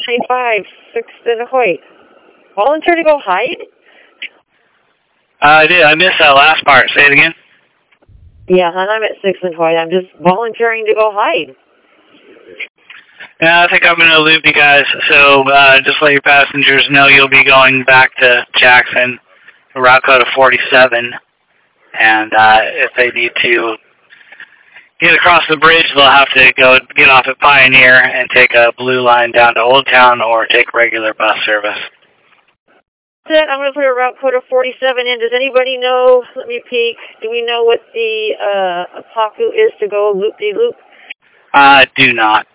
95, 6th and Hoyt. Volunteer to go hide? I did. I missed that last part. Say it again. Yeah, hon, I'm at 6th and Hoyt. I'm just volunteering to go hide. Yeah, I think I'm going to loop you guys. So just let your passengers know you'll be going back to Jackson, route code of 47. And if they need to get across the bridge, they'll have to go get off at Pioneer and take a blue line down to Old Town or take regular bus service. That's it. I'm going to put a route code of 47 in. Does anybody know, let me peek, do we know what the Apaku is to go loop-de-loop? I do not.